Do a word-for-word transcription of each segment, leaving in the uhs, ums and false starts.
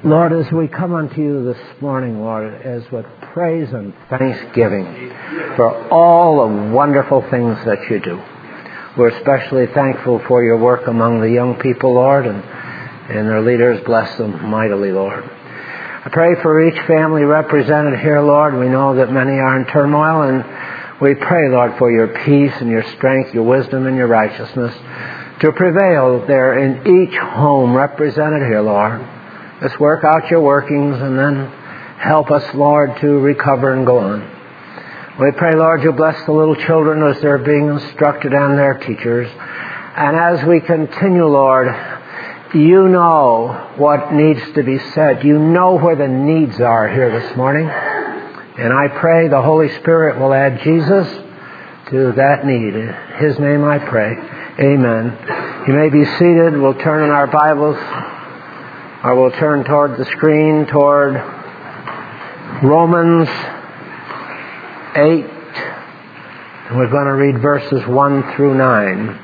Lord, as we come unto you this morning, Lord, as with praise and thanksgiving for all the wonderful things that you do. We're especially thankful for your work among the young people, Lord, and, and their leaders. Bless them mightily, Lord. I pray for each family represented here, Lord. We know that many are in turmoil, and we pray, Lord, for your peace and your strength, your wisdom and your righteousness to prevail there in each home represented here, Lord. Let's work out your workings and then help us, Lord, to recover and go on. We pray, Lord, you bless the little children as they're being instructed and their teachers. And as we continue, Lord, you know what needs to be said. You know where the needs are here this morning. And I pray the Holy Spirit will add Jesus to that need. In His name I pray. Amen. You may be seated. We'll turn in our Bibles, or we'll turn toward the screen, toward Romans eight. And we're going to read verses one through nine.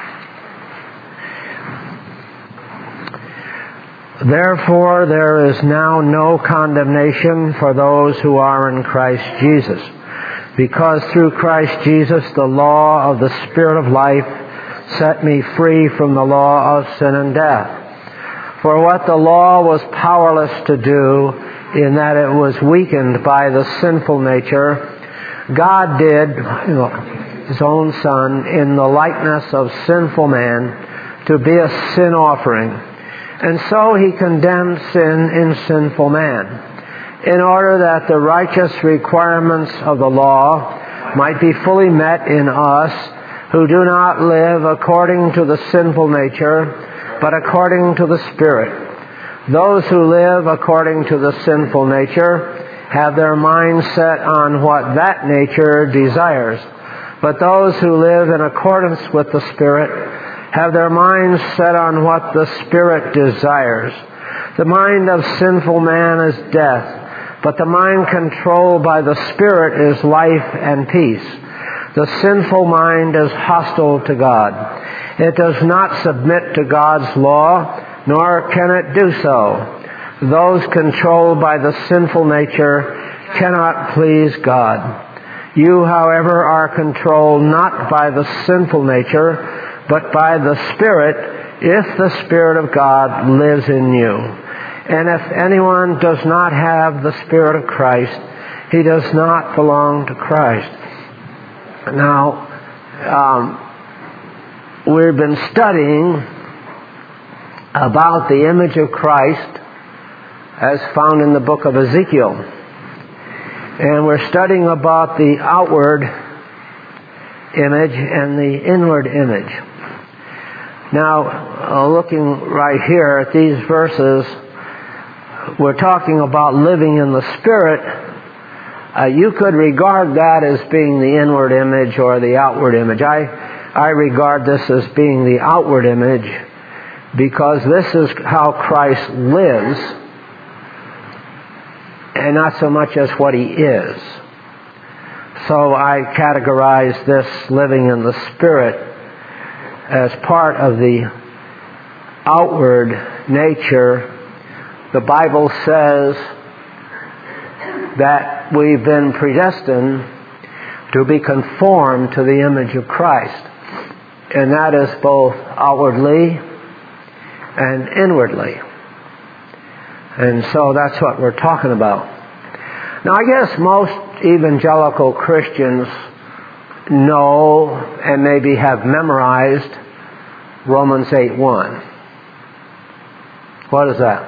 Therefore, there is now no condemnation for those who are in Christ Jesus, because through Christ Jesus the law of the Spirit of life set me free from the law of sin and death. For what the law was powerless to do, in that it was weakened by the sinful nature, God did, you know, His own Son, in the likeness of sinful man, to be a sin offering. And so He condemned sin in sinful man, in order that the righteous requirements of the law might be fully met in us, who do not live according to the sinful nature, but according to the Spirit. Those who live according to the sinful nature have their minds set on what that nature desires. But those who live in accordance with the Spirit have their minds set on what the Spirit desires. The mind of sinful man is death, but the mind controlled by the Spirit is life and peace. The sinful mind is hostile to God. It does not submit to God's law, nor can it do so. Those controlled by the sinful nature cannot please God. You, however, are controlled not by the sinful nature, but by the Spirit, if the Spirit of God lives in you. And if anyone does not have the Spirit of Christ, he does not belong to Christ. Now, um, we've been studying about the image of Christ as found in the book of Ezekiel. And we're studying about the outward image and the inward image. Now, uh, looking right here at these verses, we're talking about living in the Spirit. Uh, you could regard that as being the inward image or the outward image. I, I regard this as being the outward image because this is how Christ lives and not so much as what He is. So I categorize this living in the Spirit as part of the outward nature. The Bible says that we've been predestined to be conformed to the image of Christ. And that is both outwardly and inwardly. And so that's what we're talking about. Now, I guess most evangelical Christians know and maybe have memorized Romans eight one. What is that?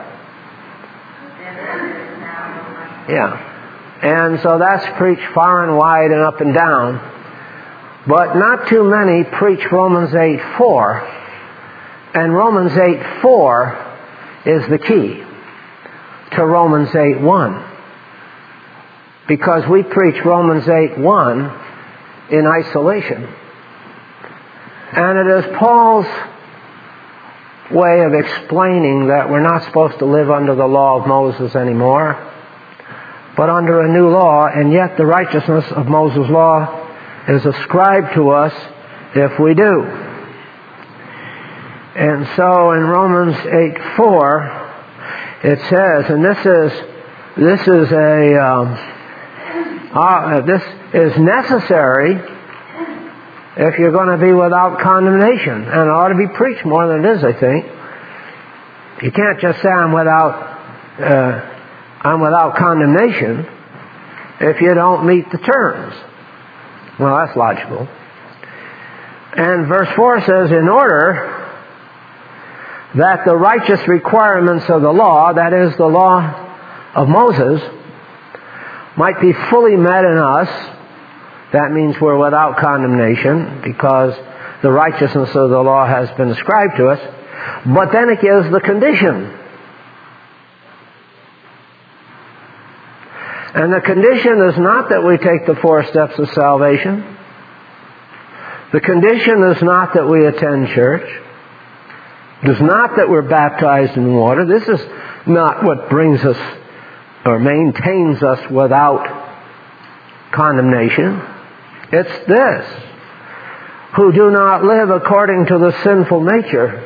Yeah. And so that's preached far and wide and up and down. But not too many preach Romans eight four. And Romans eight four is the key to Romans eight one. Because we preach Romans eight one in isolation. And it is Paul's way of explaining that we're not supposed to live under the law of Moses anymore, but under a new law, and yet the righteousness of Moses' law is ascribed to us if we do. And so in Romans eight four, It says, and this is this is a um, uh, this is necessary if you're going to be without condemnation, and it ought to be preached more than it is, I think. You can't just say I'm without uh, I'm without condemnation if you don't meet the terms. Well, that's logical. And verse four says, in order that the righteous requirements of the law, that is, the law of Moses, might be fully met in us. That means we're without condemnation because the righteousness of the law has been ascribed to us. But then it gives the condition. And the condition is not that we take the four steps of salvation. The condition is not that we attend church. It is not that we're baptized in water. This is not what brings us or maintains us without condemnation. It's this: who do not live according to the sinful nature,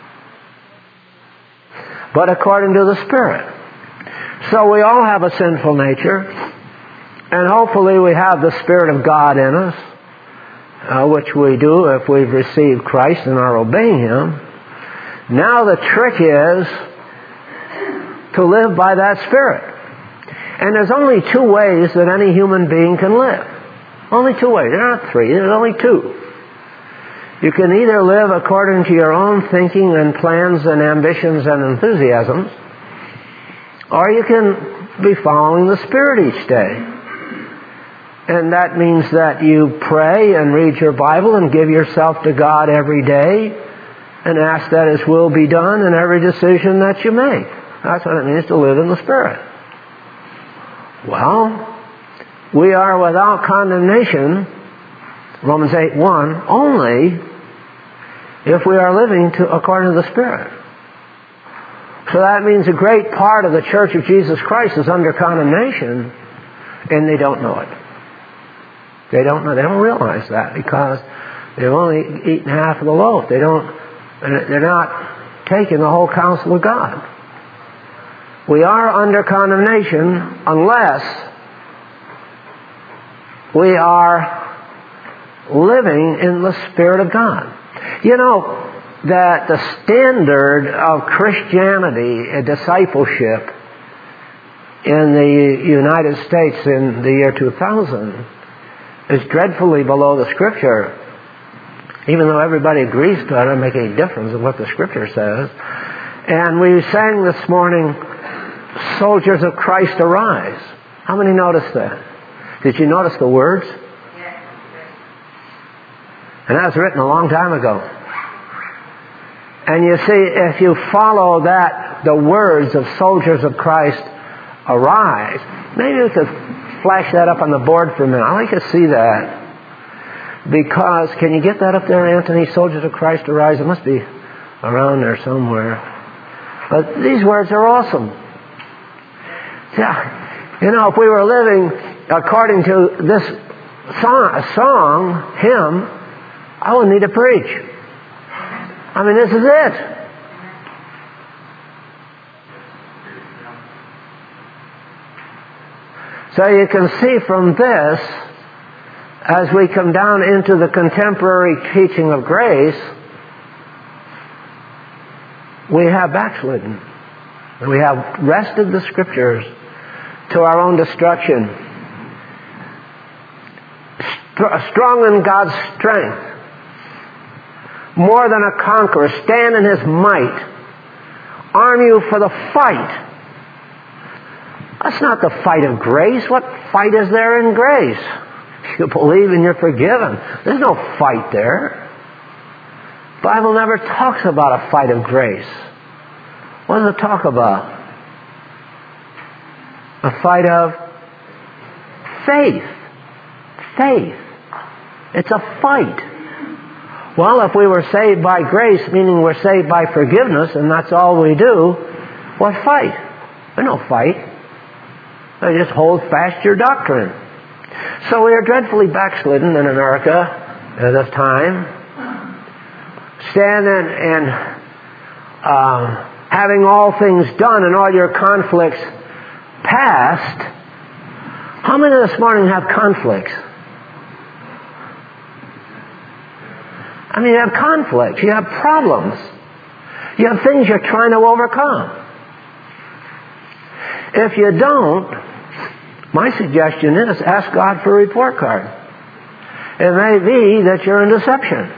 but according to the Spirit. So we all have a sinful nature, and hopefully we have the Spirit of God in us, uh, which we do if we've received Christ and are obeying Him. Now the trick is to live by that Spirit. And there's only two ways that any human being can live. Only two ways. There aren't three. There's only two. You can either live according to your own thinking and plans and ambitions and enthusiasms, or you can be following the Spirit each day. And that means that you pray and read your Bible and give yourself to God every day and ask that His will be done in every decision that you make. That's what it means to live in the Spirit. Well, we are without condemnation, Romans eight one, only if we are living to, according to the Spirit. So that means a great part of the Church of Jesus Christ is under condemnation, and they don't know it. They don't know. They don't realize that because they've only eaten half of the loaf. They don't. They're not taking the whole counsel of God. We are under condemnation unless we are living in the Spirit of God. You know that the standard of Christianity, a discipleship, in the United States in the year two thousand is dreadfully below the Scripture. Even though everybody agrees to it, it doesn't make any difference in what the Scripture says. And we sang this morning, Soldiers of Christ Arise. How many noticed that? Did you notice the words? Yes. And that was written a long time ago. And you see, if you follow that, the words of Soldiers of Christ Arise, maybe we could flash that up on the board for a minute. I'd like to see that. Because, can you get that up there, Anthony? Soldiers of Christ Arise. It must be around there somewhere. But these words are awesome. Yeah. You know, if we were living according to this song, song, hymn, I wouldn't need to preach. I mean, this is it. So you can see from this, as we come down into the contemporary teaching of grace, we have backslidden. We have wrested the Scriptures to our own destruction. Strong in God's strength, more than a conqueror, stand in His might, arm you for the fight. That's not the fight of grace. What fight is there in grace? If you believe and you're forgiven, there's no fight there. The Bible never talks about a fight of grace. What does it talk about? A fight of faith. Faith. It's a fight. Well, if we were saved by grace, meaning we're saved by forgiveness, and that's all we do, what fight? There's no fight. They just hold fast your doctrine. So we are dreadfully backslidden in America at this time. Stand in, in uh, having all things done and all your conflicts past, how many this morning have conflicts? I mean, you have conflicts. You have problems. You have things you're trying to overcome. If you don't, my suggestion is ask God for a report card. It may be that you're in deception.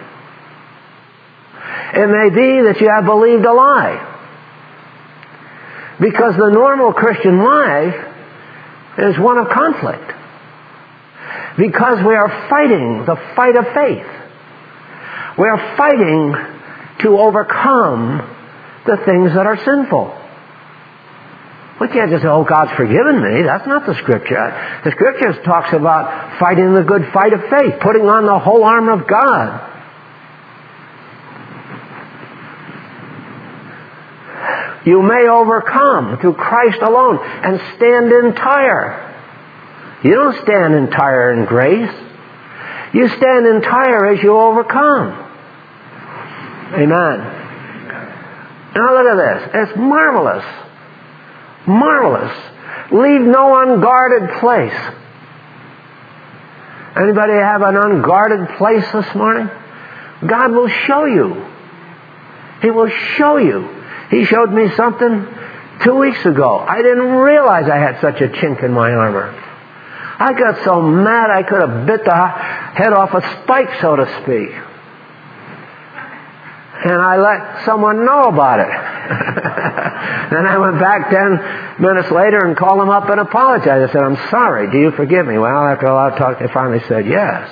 It may be that you have believed a lie. Because the normal Christian life is one of conflict. Because we are fighting the fight of faith. We are fighting to overcome the things that are sinful. We can't just say, oh, God's forgiven me. That's not the Scripture. The Scripture talks about fighting the good fight of faith, putting on the whole armor of God. You may overcome through Christ alone and stand entire. You don't stand entire in grace. You stand entire as you overcome. Amen. Now look at this. It's marvelous. Marvelous. Leave no unguarded place. Anybody have an unguarded place this morning? God will show you. He will show you. He showed me something two weeks ago. I didn't realize I had such a chink in my armor. I got so mad I could have bit the head off a spike, so to speak. And I let someone know about it. Then I went back ten minutes later and called them up and apologized. I said, I'm sorry. Do you forgive me? Well, after a lot of talk, they finally said yes.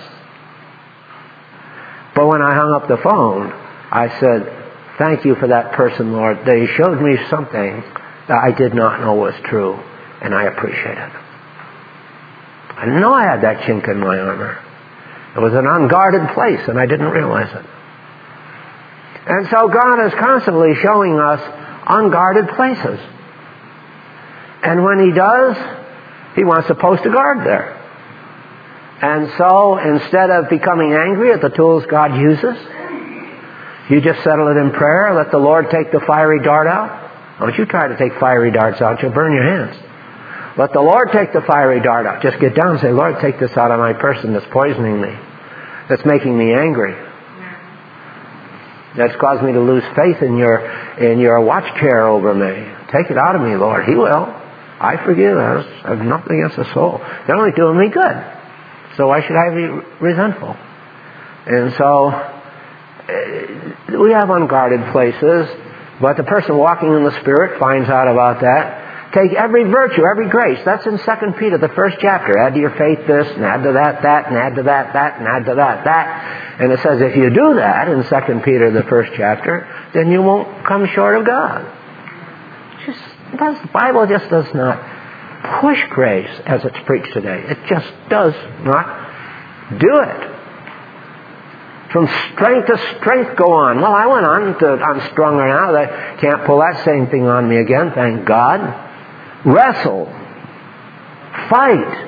But when I hung up the phone, I said, thank you for that person, Lord. They showed me something that I did not know was true, and I appreciate it. I didn't know I had that chink in my armor. It was an unguarded place, and I didn't realize it. And so God is constantly showing us unguarded places. And when He does, He wants to post a guard there. And so instead of becoming angry at the tools God uses, you just settle it in prayer, let the Lord take the fiery dart out. Don't you try to take fiery darts out, you'll burn your hands. Let the Lord take the fiery dart out. Just get down and say, Lord, take this out of my person that's poisoning me, that's making me angry, that's caused me to lose faith in your in your watch chair over me. Take it out of me, Lord. He will. I forgive. I have nothing against the soul. They're only doing me good. So why should I be resentful? And so we have unguarded places, but the person walking in the Spirit finds out about that. Take every virtue, every grace. That's in Second Peter, the first chapter. Add to your faith this, and add to that that, and add to that that, and add to that that. And it says if you do that in Second Peter, the first chapter, then you won't come short of God. Just, the Bible just does not push grace as it's preached today. It just does not do it. From strength to strength go on. Well, I went on to, I'm stronger now. I can't pull that same thing on me again, thank God. Wrestle. Fight.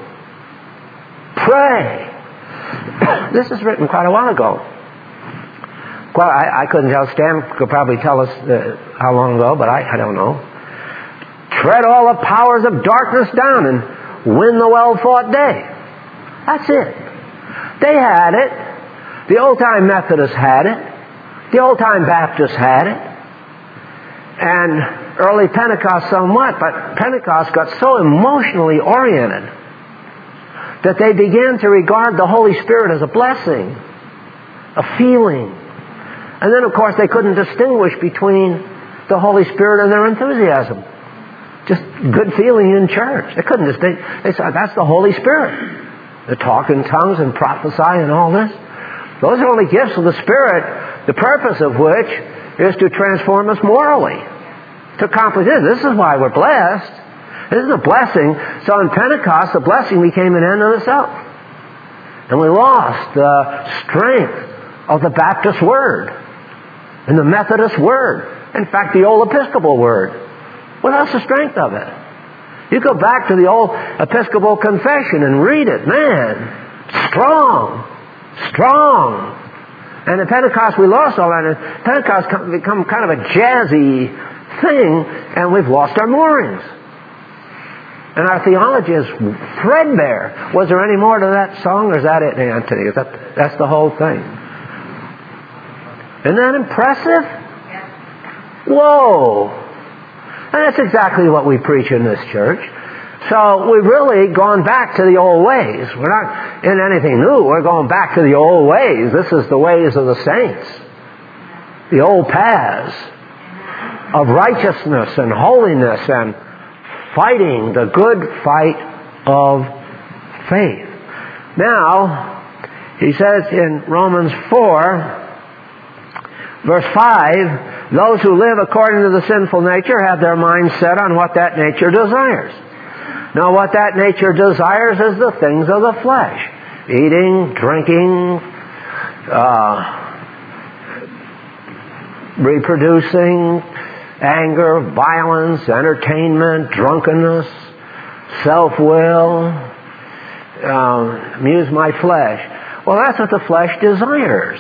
Pray. This is written quite a while ago. Well, I, I couldn't tell. Stan could probably tell us uh, how long ago, but I, I don't know. Tread all the powers of darkness down and win the well-fought day. That's it. They had it. The old-time Methodists had it. The old-time Baptists had it. And early Pentecost somewhat, but Pentecost got so emotionally oriented that they began to regard the Holy Spirit as a blessing, a feeling. And then, of course, they couldn't distinguish between the Holy Spirit and their enthusiasm. Just good feeling in church. They couldn't distinguish. They said, that's the Holy Spirit. The talk in tongues and prophesy and all this. Those are only gifts of the Spirit, the purpose of which is to transform us morally, to accomplish this. This is why we're blessed. This is a blessing. So in Pentecost, the blessing became an end in itself. And we lost the strength of the Baptist Word and the Methodist Word. In fact, the old Episcopal Word. Well, that's the strength of it. You go back to the old Episcopal Confession and read it. Man, strong. Strong. And at Pentecost we lost all that. And Pentecost become kind of a jazzy thing, and we've lost our moorings. And our theology is threadbare. Was there any more to that song, or is that it, Anthony? Is that, that's the whole thing. Isn't that impressive? Whoa! And that's exactly what we preach in this church. So we've really gone back to the old ways. We're not in anything new. We're going back to the old ways. This is the ways of the saints. The old paths of righteousness and holiness and fighting the good fight of faith. Now, he says in Romans four, verse five, those who live according to the sinful nature have their minds set on what that nature desires. Now, what that nature desires is the things of the flesh. Eating, drinking, uh, reproducing, anger, violence, entertainment, drunkenness, self-will, um, amuse my flesh. Well, that's what the flesh desires.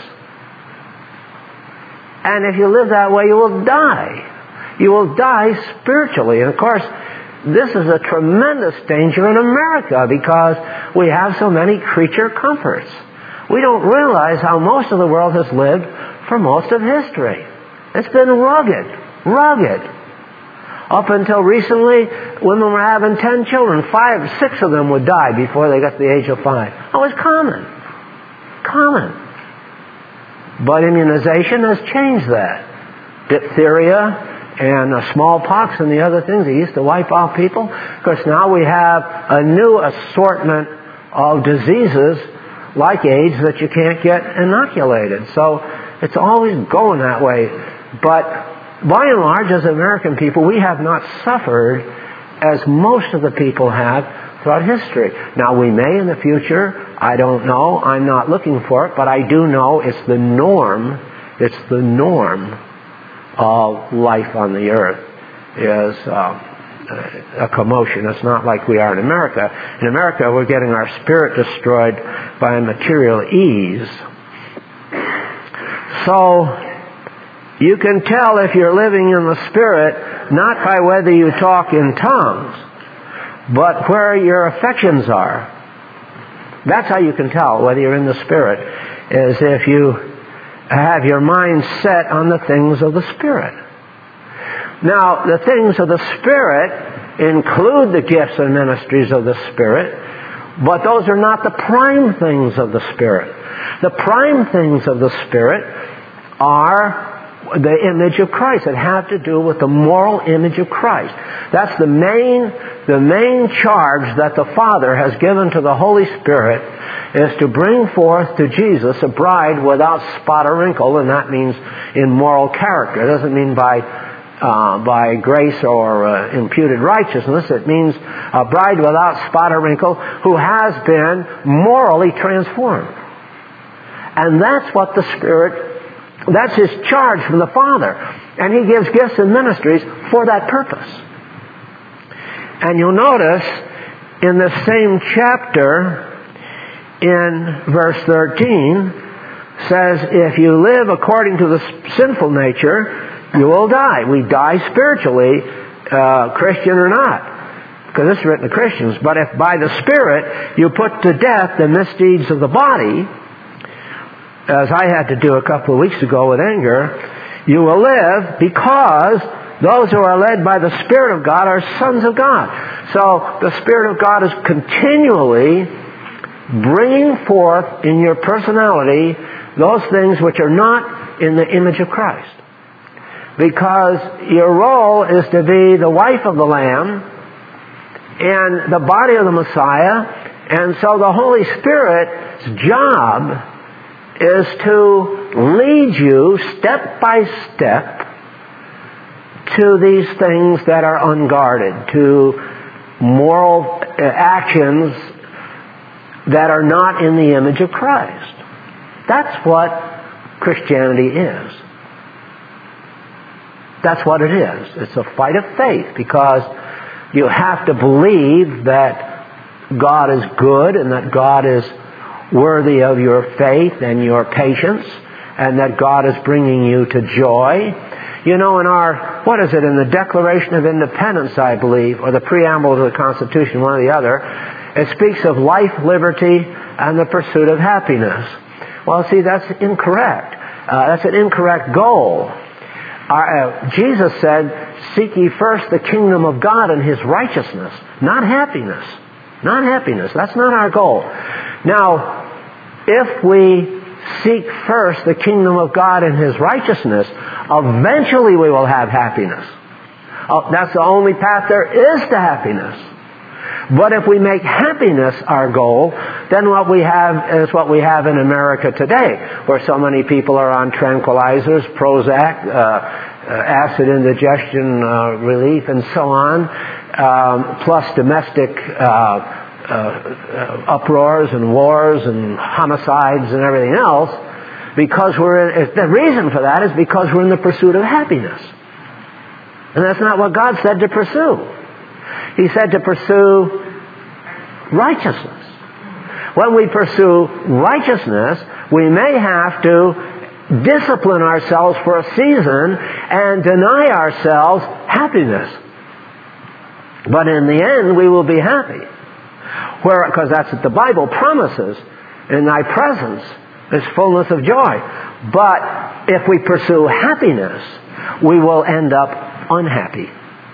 And if you live that way, you will die. You will die spiritually. And of course, this is a tremendous danger in America because we have so many creature comforts. We don't realize how most of the world has lived for most of history. It's been rugged. Rugged. Up until recently, women were having ten children. Five, six of them would die before they got to the age of five. That was common. Common. But immunization has changed that. Diphtheria and uh, smallpox and the other things that used to wipe out people. Of course, now we have a new assortment of diseases like AIDS that you can't get inoculated. So it's always going that way. But by and large, as American people, we have not suffered as most of the people have throughout history. Now, we may in the future. I don't know. I'm not looking for it, but I do know it's the norm. It's the norm of life on the earth is uh, a commotion. It's not like we are in America. In America, we're getting our spirit destroyed by material ease. So, you can tell if you're living in the Spirit not by whether you talk in tongues, but where your affections are. That's how you can tell whether you're in the Spirit, is if you have your mind set on the things of the Spirit. Now, the things of the Spirit include the gifts and ministries of the Spirit, but those are not the prime things of the Spirit. The prime things of the Spirit are the image of Christ. It have to do with the moral image of Christ. That's the main, the main charge that the Father has given to the Holy Spirit, is to bring forth to Jesus a bride without spot or wrinkle, and that means in moral character. It doesn't mean by uh, by grace or uh, imputed righteousness. It means a bride without spot or wrinkle who has been morally transformed. And that's what the Spirit, that's His charge from the Father. And He gives gifts and ministries for that purpose. And you'll notice in the same chapter, in verse thirteen, says, if you live according to the sinful nature, you will die. We die spiritually, uh, Christian or not. Because this is written to Christians. But if by the Spirit you put to death the misdeeds of the body, as I had to do a couple of weeks ago with anger, you will live, because those who are led by the Spirit of God are sons of God. So the Spirit of God is continually bringing forth in your personality those things which are not in the image of Christ. Because your role is to be the wife of the Lamb and the body of the Messiah, and so the Holy Spirit's job is to lead you step by step to these things that are unguarded, to moral actions that are not in the image of Christ. That's what Christianity is. That's what it is. It's a fight of faith, because you have to believe that God is good and that God is worthy of your faith and your patience, and that God is bringing you to joy. You know, in our, what is it, in the Declaration of Independence, I believe, or the preamble to the Constitution, one or the other, it speaks of life, liberty, and the pursuit of happiness. Well, see, that's incorrect. Uh, that's an incorrect goal. Our, uh, Jesus said, seek ye first the kingdom of God and His righteousness, not happiness. Not happiness. That's not our goal. Now, if we seek first the kingdom of God and His righteousness, eventually we will have happiness. Oh, that's the only path there is to happiness. But if we make happiness our goal, then what we have is what we have in America today, where so many people are on tranquilizers, Prozac, uh, uh, acid indigestion uh, relief, and so on, um, plus domestic uh, uh, uh, uproars and wars and homicides and everything else, because we're in, the reason for that is because we're in the pursuit of happiness. And that's not what God said to pursue. He said to pursue righteousness. When we pursue righteousness, we may have to discipline ourselves for a season and deny ourselves happiness. But in the end, we will be happy. Where, because that's what the Bible promises. In thy presence is fullness of joy. But if we pursue happiness, we will end up unhappy.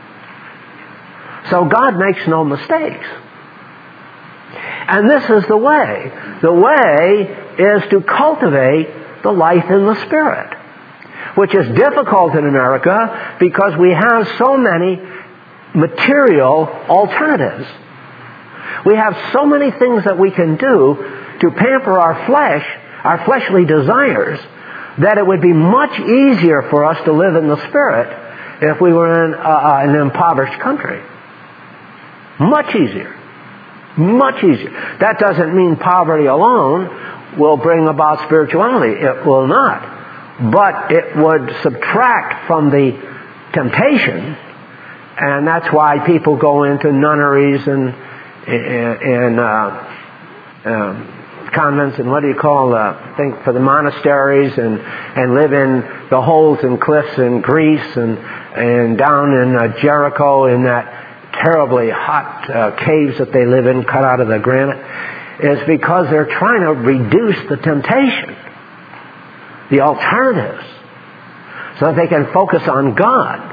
So God makes no mistakes. And this is the way. The way is to cultivate the life in the Spirit, which is difficult in America because we have so many material alternatives. We have so many things that we can do to pamper our flesh, our fleshly desires, that it would be much easier for us to live in the Spirit if we were in uh, an impoverished country. Much easier. Much easier. That doesn't mean poverty alone will bring about spirituality. It will not. But it would subtract from the temptation, and that's why people go into nunneries and and uh, um, convents and what do you call uh, think for the monasteries and and live in the holes and cliffs in Greece and and down in uh, Jericho in that terribly hot uh, caves that they live in, cut out of the granite, is because they're trying to reduce the temptation, the alternatives, so that they can focus on God.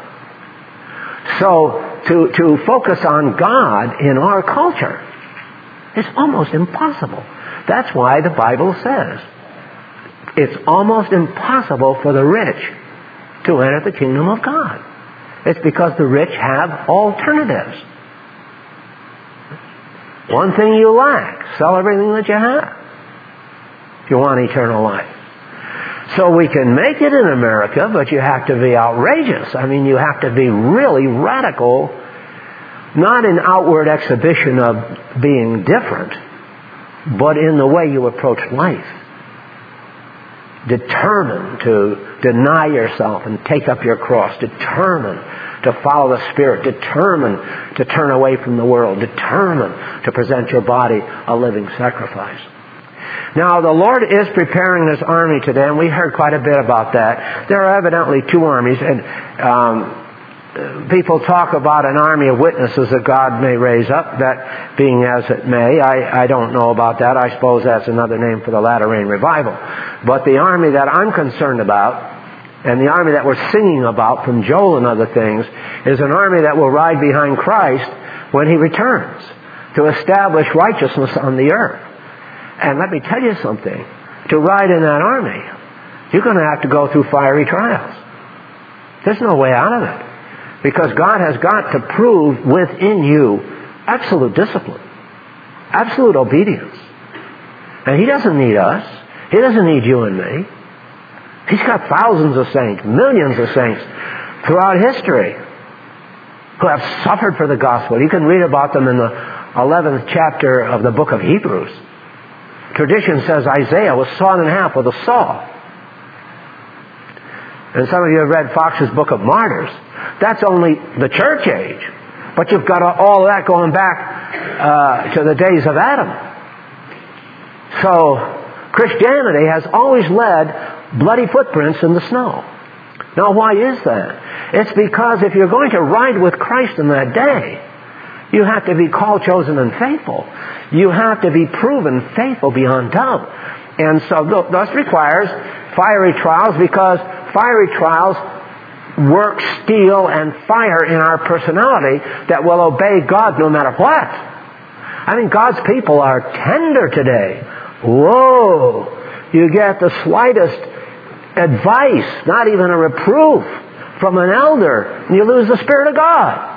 So to, to focus on God in our culture is almost impossible. That's why the Bible says it's almost impossible for the rich to enter the kingdom of God. It's because the rich have alternatives. One thing you lack, sell everything that you have if you want eternal life. So we can make it in America, but you have to be outrageous. I mean, you have to be really radical, not in outward exhibition of being different, but in the way you approach life. Determined to deny yourself and take up your cross. Determined to follow the Spirit. Determined to turn away from the world. Determined to present your body a living sacrifice. Now, the Lord is preparing His army today, and we heard quite a bit about that. There are evidently two armies, and um, people talk about an army of witnesses that God may raise up, that being as it may. I, I don't know about that. I suppose that's another name for the latter rain revival. But the army that I'm concerned about, and the army that we're singing about from Joel and other things, is an army that will ride behind Christ when He returns to establish righteousness on the earth. And let me tell you something. To ride in that army, you're going to have to go through fiery trials. There's no way out of it. Because God has got to prove within you absolute discipline, absolute obedience. And He doesn't need us. He doesn't need you and me. He's got thousands of saints, millions of saints throughout history who have suffered for the gospel. You can read about them in the eleventh chapter of the book of Hebrews. Tradition says Isaiah was sawn in half with a saw. And some of you have read Fox's Book of Martyrs. That's only the church age. But you've got all of that going back uh, to the days of Adam. So Christianity has always led bloody footprints in the snow. Now, why is that? It's because if you're going to ride with Christ in that day, you have to be called, chosen, and faithful. You have to be proven faithful beyond doubt. And so thus requires fiery trials, because fiery trials work steel and fire in our personality that will obey God no matter what. I mean, God's people are tender today. Whoa! You get the slightest advice, not even a reproof, from an elder, and you lose the Spirit of God.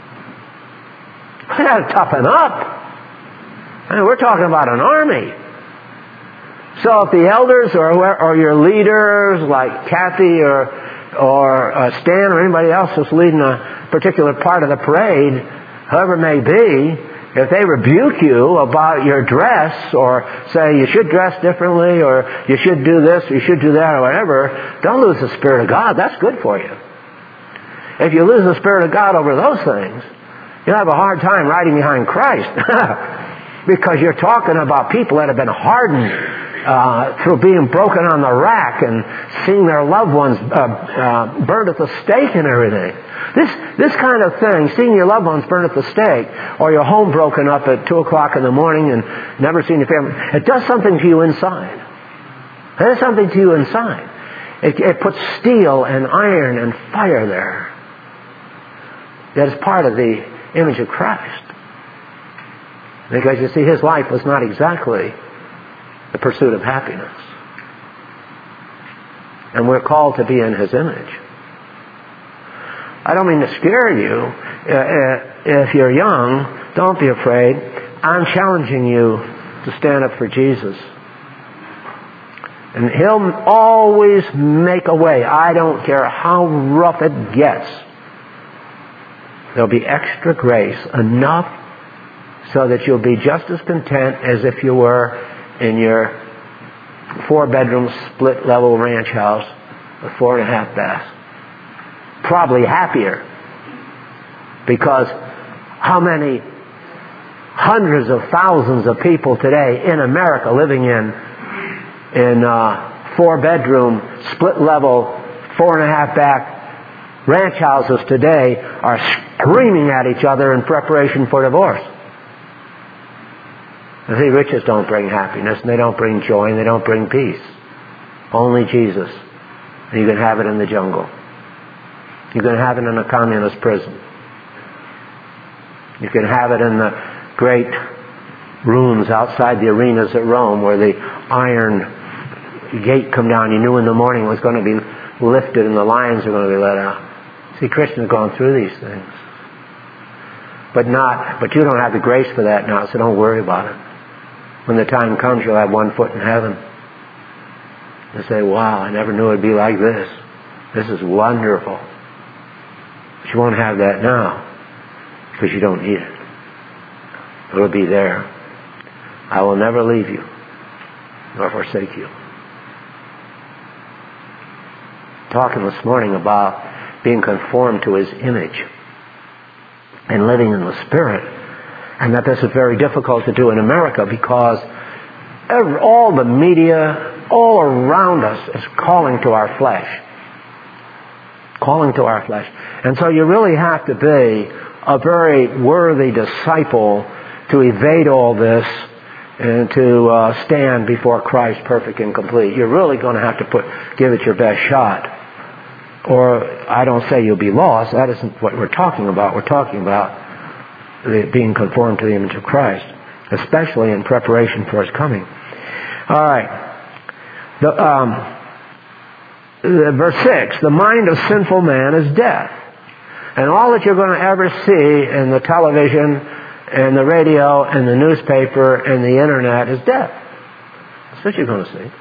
We got to toughen up. I mean, we're talking about an army. So if the elders or, or your leaders, like Kathy or, or uh, Stan or anybody else who's leading a particular part of the parade, whoever it may be, if they rebuke you about your dress, or say you should dress differently, or you should do this, or you should do that, or whatever, don't lose the Spirit of God. That's good for you. If you lose the Spirit of God over those things, you'll have a hard time riding behind Christ. Because you're talking about people that have been hardened uh, through being broken on the rack and seeing their loved ones uh, uh, burned at the stake and everything. This this kind of thing, seeing your loved ones burned at the stake, or your home broken up at two o'clock in the morning and never seeing your family, it does something to you inside. It does something to you inside. It, it puts steel and iron and fire there. That is part of the image of Christ. Because you see, His life was not exactly the pursuit of happiness. And we're called to be in His image. I don't mean to scare you. If you're young, don't be afraid. I'm challenging you to stand up for Jesus. And He'll always make a way. I don't care how rough it gets. There'll be extra grace, enough so that you'll be just as content as if you were in your four-bedroom, split-level ranch house with four and a half baths. Probably happier, because how many hundreds of thousands of people today in America living in in uh, four-bedroom, split-level, four and a half bath ranch houses today are screaming at each other in preparation for divorce. You see, riches don't bring happiness, and they don't bring joy, and they don't bring peace. Only Jesus. And you can have it in the jungle. You can have it in a communist prison. You can have it in the great rooms outside the arenas at Rome, where the iron gate come down. You knew in the morning it was going to be lifted and the lions are going to be let out. See, Christians have gone through these things. But not, but you don't have the grace for that now, so don't worry about it. When the time comes, you'll have one foot in heaven. And say, wow, I never knew it'd be like this. This is wonderful. But you won't have that now, because you don't need it. It'll be there. I will never leave you, nor forsake you. Talking this morning about being conformed to His image and living in the Spirit. And that this is very difficult to do in America, because every, all the media all around us is calling to our flesh. Calling to our flesh. And so you really have to be a very worthy disciple to evade all this and to uh, stand before Christ perfect and complete. You're really going to have to put give it your best shot. Or I don't say you'll be lost. That isn't what we're talking about. We're talking about being conformed to the image of Christ, especially in preparation for His coming. All right. The, um, the, verse six, the mind of sinful man is death. And all that you're going to ever see in the television and the radio and the newspaper and the internet is death. That's what you're going to see.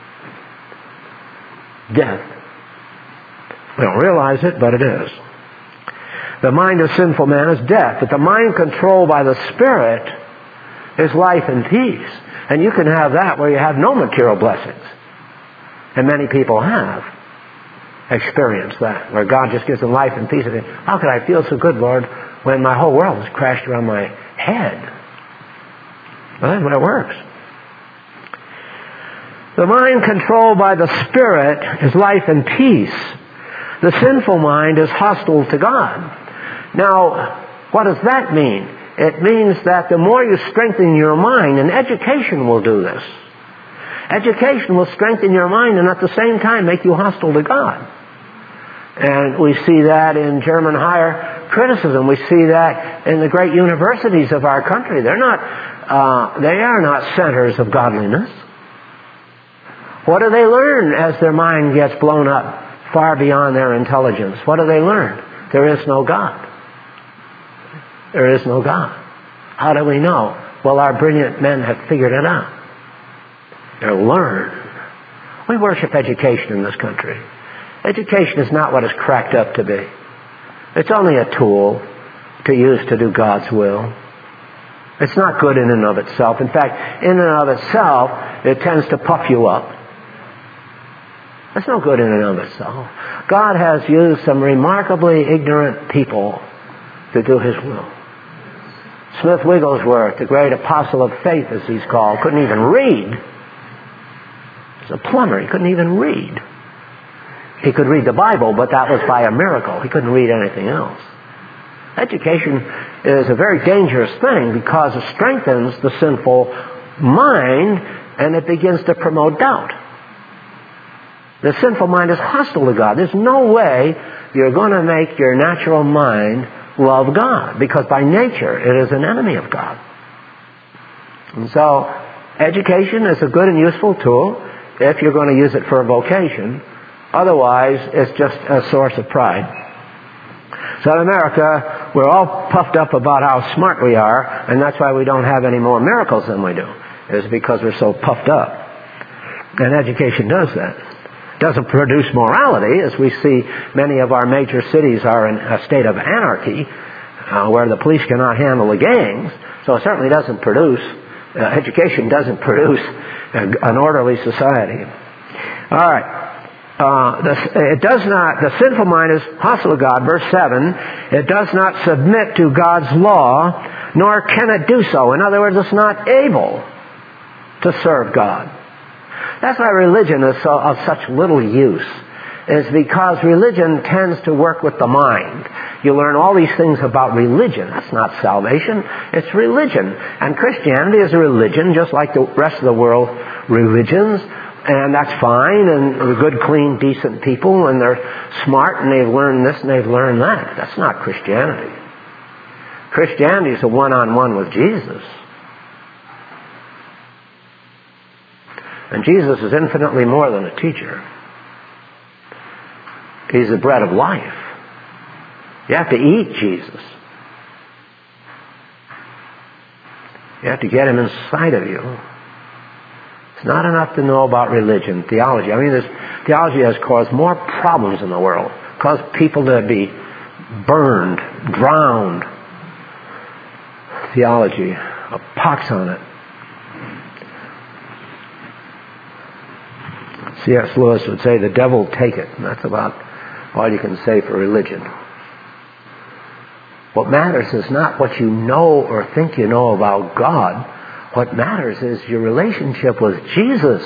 Death. We don't realize it, but it is. The mind of sinful man is death, but the mind controlled by the Spirit is life and peace. And you can have that where you have no material blessings. And many people have experienced that, where God just gives them life and peace. How can I feel so good, Lord, when my whole world is crashed around my head? Well, that's what it works. The mind controlled by the Spirit is life and peace. The sinful mind is hostile to God. Now, what does that mean? It means that the more you strengthen your mind, and education will do this, education will strengthen your mind and at the same time make you hostile to God. And we see that in German higher criticism. We see that in the great universities of our country. They're not, uh, they are not centers of godliness. What do they learn as their mind gets blown up far beyond their intelligence? What do they learn? There is no God. There is no God. How do we know? Well, our brilliant men have figured it out. They're learned. We worship education in this country. Education is not what it's cracked up to be. It's only a tool to use to do God's will. It's not good in and of itself. In fact, in and of itself, it tends to puff you up. It's no good in and of itself. God has used some remarkably ignorant people to do His will. Smith Wigglesworth, the great apostle of faith, as he's called, couldn't even read. He's a plumber. He couldn't even read. He could read the Bible, but that was by a miracle. He couldn't read anything else. Education is a very dangerous thing because it strengthens the sinful mind and it begins to promote doubt. The sinful mind is hostile to God. There's no way you're going to make your natural mind love God, because by nature it is an enemy of God. And so education is a good and useful tool if you're going to use it for a vocation. Otherwise, it's just a source of pride. So in America, we're all puffed up about how smart we are, and that's why we don't have any more miracles than we do. It's because we're so puffed up. And education does that. It doesn't produce morality, as we see many of our major cities are in a state of anarchy, uh, where the police cannot handle the gangs. So it certainly doesn't produce, uh, education doesn't produce a, an orderly society. All right. Uh, the, it does not, the sinful mind is hostile to God, verse seven. It does not submit to God's law, nor can it do so. In other words, it's not able to serve God. That's why religion is so, of such little use, is because religion tends to work with the mind. You learn all these things about religion. That's not salvation. It's religion. And Christianity is a religion, just like the rest of the world religions. And that's fine, and they're good, clean, decent people, and they're smart, and they've learned this and they've learned that. That's not Christianity. Christianity is a one-on-one with Jesus. And Jesus is infinitely more than a teacher. He's the bread of life. You have to eat Jesus. You have to get Him inside of you. It's not enough to know about religion, theology. I mean, this theology has caused more problems in the world. Caused people to be burned, drowned. Theology, a pox on it. C S Lewis would say, the devil take it. And that's about all you can say for religion. What matters is not what you know or think you know about God. What matters is your relationship with Jesus.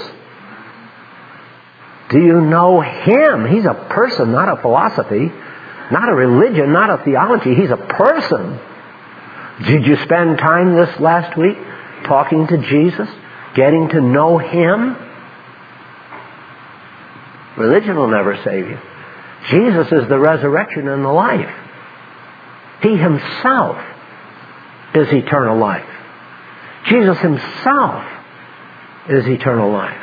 Do you know Him? He's a person, not a philosophy, not a religion, not a theology. He's a person. Did you spend time this last week talking to Jesus, getting to know Him? Religion will never save you. Jesus is the resurrection and the life. He Himself is eternal life. Jesus Himself is eternal life.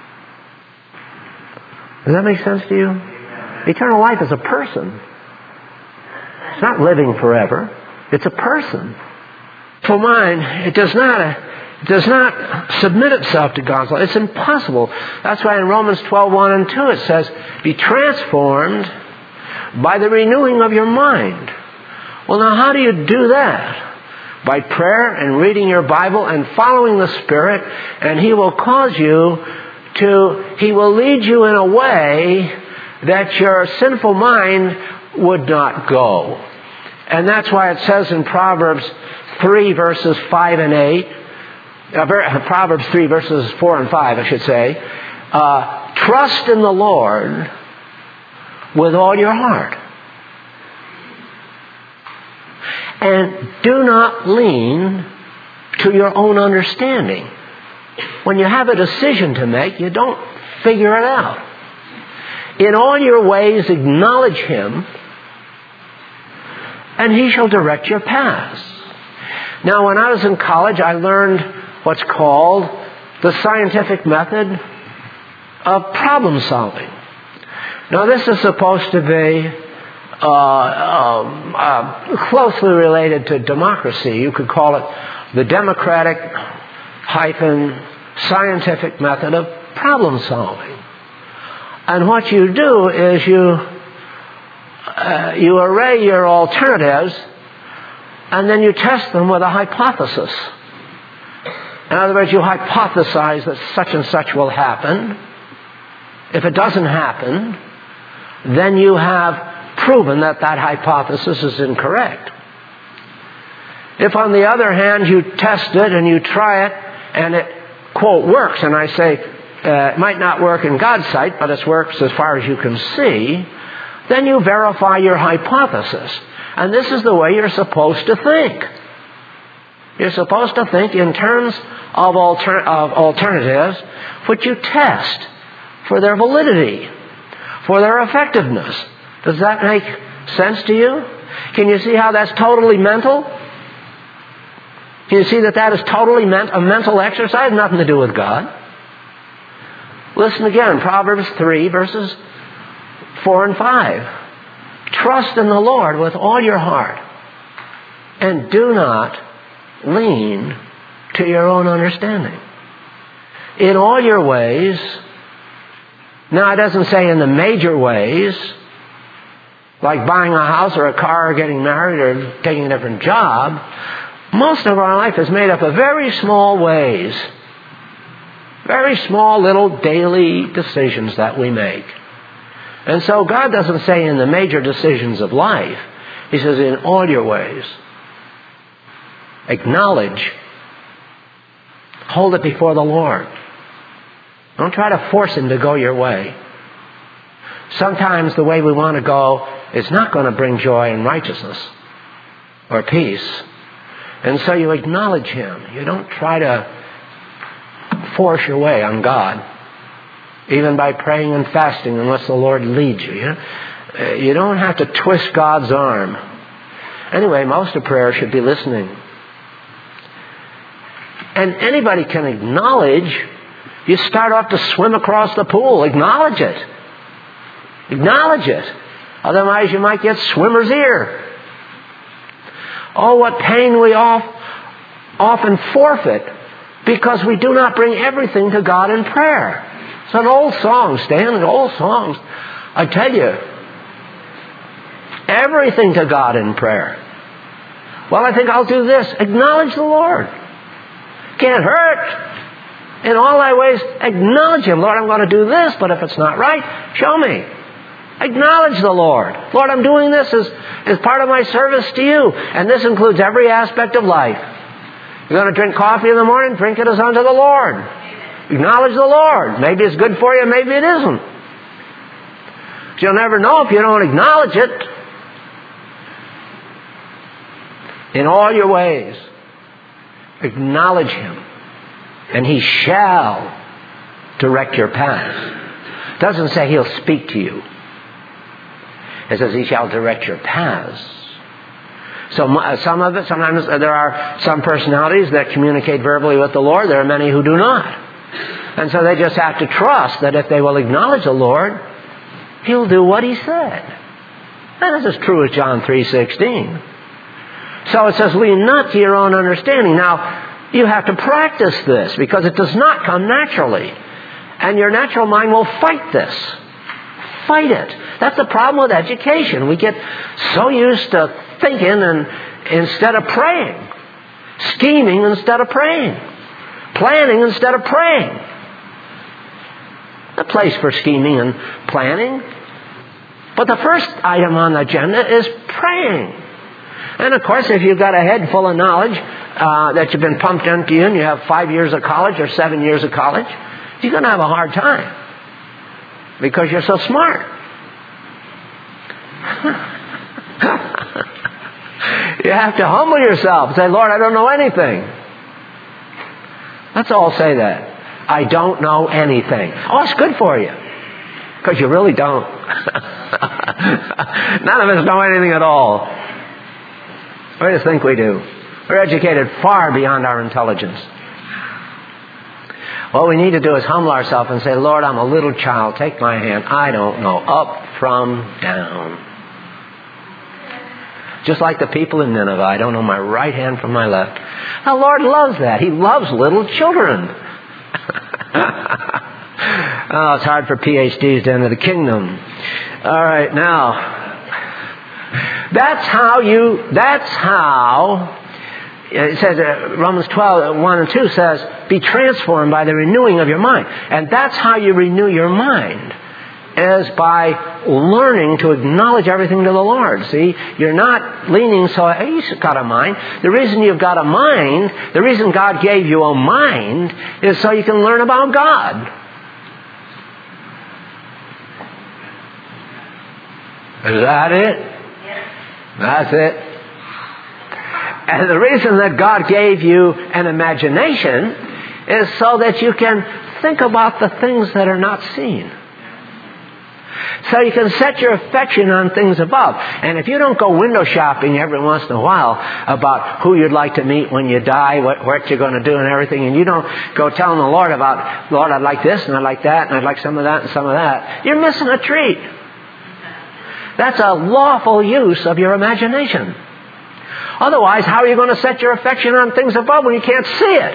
Does that make sense to you? Eternal life is a person. It's not living forever. It's a person. For mine, it does not, it does not submit itself to God's law. It's impossible. That's why in Romans twelve, one and two it says, be transformed by the renewing of your mind. Well, now how do you do that? By prayer and reading your Bible and following the Spirit, and He will cause you to, He will lead you in a way that your sinful mind would not go. And that's why it says in Proverbs three verses five and eight, uh, Proverbs three verses four and five I should say, uh, trust in the Lord with all your heart. And do not lean to your own understanding. When you have a decision to make, you don't figure it out. In all your ways, acknowledge Him, and He shall direct your paths. Now, when I was in college, I learned what's called the scientific method of problem solving. Now, this is supposed to be uh, um, uh, closely related to democracy. You could call it the democratic hyphen scientific method of problem solving. And what you do is you uh, you array your alternatives, and then you test them with a hypothesis. In other words, you hypothesize that such and such will happen. If it doesn't happen, then you have proven that that hypothesis is incorrect. If, on the other hand, you test it and you try it and it, quote, works, and I say uh, it might not work in God's sight, but it works as far as you can see, then you verify your hypothesis. And this is the way you're supposed to think. You're supposed to think in terms of, alter- of alternatives which you test for their validity, for their effectiveness. Does that make sense to you? Can you see how that's totally mental? Can you see that that is totally ment- a mental exercise? Nothing to do with God. Listen again, Proverbs three, verses four and five. Trust in the Lord with all your heart, and do not lean to your own understanding. In all your ways, now it doesn't say in the major ways, like buying a house or a car or getting married or taking a different job. Most of our life is made up of very small ways, very small little daily decisions that we make. And so God doesn't say in the major decisions of life. He says in all your ways. Acknowledge. Hold it before the Lord. Don't try to force Him to go your way. Sometimes the way we want to go is not going to bring joy and righteousness or peace. And so you acknowledge Him. You don't try to force your way on God, even by praying and fasting unless the Lord leads you. You know? You don't have to twist God's arm. Anyway, most of prayer should be listening. And anybody can acknowledge. You start off to swim across the pool. Acknowledge it. Acknowledge it. Otherwise you might get swimmer's ear. Oh, what pain we off, often forfeit because we do not bring everything to God in prayer. It's an old song, Stan, an old song. I tell you, everything to God in prayer. Well, I think I'll do this. Acknowledge the Lord. Can't hurt. In all thy ways, acknowledge Him. Lord, I'm going to do this, but if it's not right, show me. Acknowledge the Lord. Lord, I'm doing this as, as part of my service to you. And this includes every aspect of life. You're going to drink coffee in the morning, drink it as unto the Lord. Acknowledge the Lord. Maybe it's good for you, maybe it isn't. But you'll never know if you don't acknowledge it. In all your ways, acknowledge Him, and He shall direct your paths. It doesn't say He'll speak to you. It says He shall direct your paths. So some of it, sometimes there are some personalities that communicate verbally with the Lord. There are many who do not. And so they just have to trust that if they will acknowledge the Lord, He'll do what He said. And this is true as John three sixteen. So it says, lean not to your own understanding. Now, you have to practice this because it does not come naturally. And your natural mind will fight this. Fight it. That's the problem with education. We get so used to thinking and instead of praying. Scheming instead of praying. Planning instead of praying. A place for scheming and planning. But the first item on the agenda is praying. And of course, if you've got a head full of knowledge uh, that you've been pumped into you and you have five years of college or seven years of college, you're going to have a hard time because you're so smart. You have to humble yourself and say, Lord, I don't know anything. Let's all say that. I don't know anything. Oh, it's good for you. Because you really don't. None of us know anything at all. We just think we do. We're educated far beyond our intelligence. What we need to do is humble ourselves and say, Lord, I'm a little child. Take my hand. I don't know. Up from down. Just like the people in Nineveh. I don't know my right hand from my left. The Lord loves that. He loves little children. Oh, it's hard for P H Ds to enter the kingdom. All right, now, that's how you, that's how, it says, uh, Romans twelve, one and two says, be transformed by the renewing of your mind. And that's how you renew your mind, is by learning to acknowledge everything to the Lord. See, you're not leaning so, hey, you've got a mind. The reason you've got a mind, the reason God gave you a mind, is so you can learn about God. Is that it? That's it. And the reason that God gave you an imagination is so that you can think about the things that are not seen. So you can set your affection on things above. And if you don't go window shopping every once in a while about who you'd like to meet when you die, what, what you're going to do and everything, and you don't go telling the Lord about, Lord, I'd like this and I'd like that and I'd like some of that and some of that, you're missing a treat. That's a lawful use of your imagination. Otherwise, how are you going to set your affection on things above when you can't see it?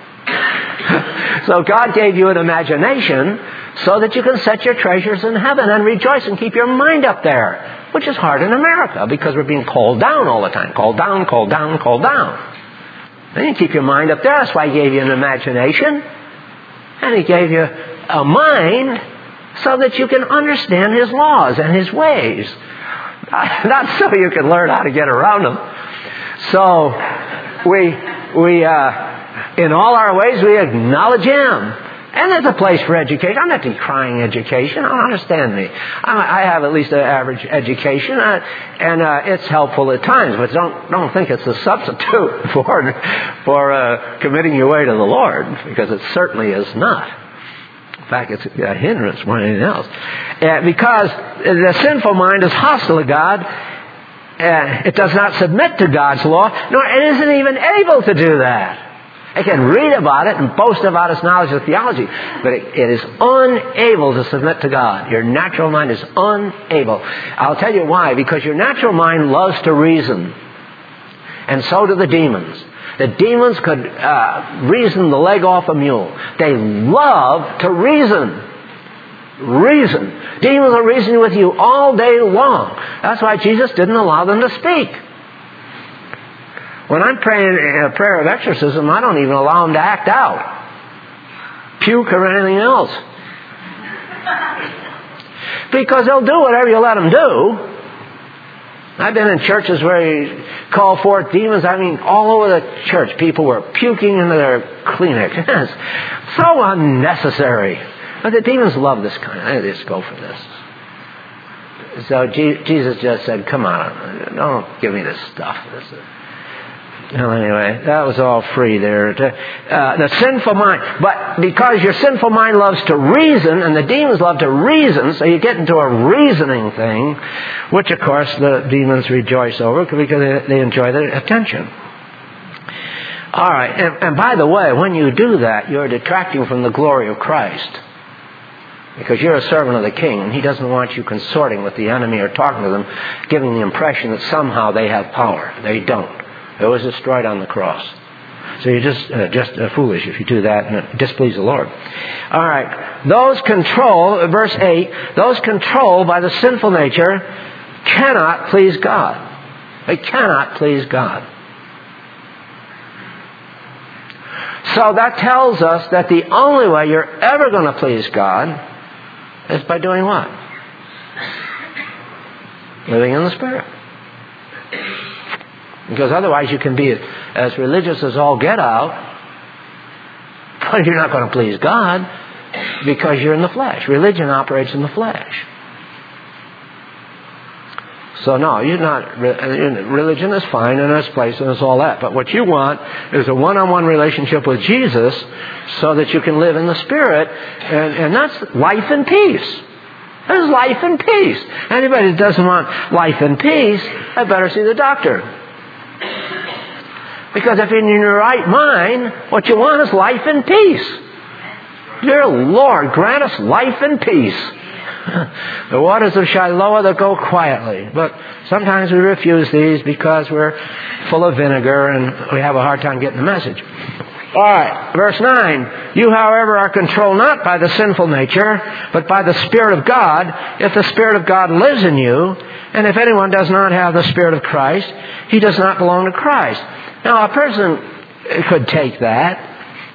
So God gave you an imagination so that you can set your treasures in heaven and rejoice and keep your mind up there, which is hard in America because we're being called down all the time. Called down, called down, called down. And you keep your mind up there. That's why He gave you an imagination. And He gave you a mind so that you can understand His laws and His ways. Not so you can learn how to get around them. So we, we, uh, in all our ways, we acknowledge Him. And there's a place for education. I'm not decrying education. Don't understand me. I have at least an average education, uh, and uh, it's helpful at times. But don't don't think it's a substitute for for uh, committing your way to the Lord, because it certainly is not. In fact, it's a hindrance more than anything else. Uh, because the sinful mind is hostile to God. Uh, it does not submit to God's law, nor it isn't even able to do that. It can read about it and boast about its knowledge of theology, but it, it is unable to submit to God. Your natural mind is unable. I'll tell you why. Because your natural mind loves to reason. And so do the demons. The demons could uh, reason the leg off a mule. They love to reason. Reason. Demons are reasoning with you all day long. That's why Jesus didn't allow them to speak. When I'm praying a prayer of exorcism, I don't even allow them to act out, puke or anything else. Because they'll do whatever you let them do. I've been in churches where you call forth demons. I mean, all over the church, people were puking into their Kleenex. It's so unnecessary. But the demons love this kind. They just go for this. So Jesus just said, come on, don't give me this stuff. This is... Well, anyway, that was all free there. Uh, the sinful mind. But because your sinful mind loves to reason, and the demons love to reason, so you get into a reasoning thing, which, of course, the demons rejoice over because they enjoy the attention. All right. And, and by the way, when you do that, you're detracting from the glory of Christ. Because you're a servant of the King, and He doesn't want you consorting with the enemy or talking to them, giving the impression that somehow they have power. They don't. It was destroyed on the cross. So you're just uh, just uh, foolish if you do that and displease the Lord. All right. Those controlled, verse eight, those controlled by the sinful nature cannot please God. They cannot please God. So that tells us that the only way you're ever going to please God is by doing what? Living in the Spirit. Because otherwise you can be as religious as all get out, but you're not going to please God because you're in the flesh. Religion operates in the flesh. So no, you're not, religion is fine in its place and it's all that. But what you want is a one-on-one relationship with Jesus so that you can live in the Spirit, and, and that's life and peace. There's life and peace. Anybody that doesn't want life and peace, had better see the doctor. Because if you're in your right mind, what you want is life and peace. Dear Lord, grant us life and peace. The waters of Shiloah that go quietly. But sometimes we refuse these because we're full of vinegar and we have a hard time getting the message. All right, verse nine. You, however, are controlled not by the sinful nature, but by the Spirit of God, if the Spirit of God lives in you. And if anyone does not have the Spirit of Christ, he does not belong to Christ. Now, a person could take that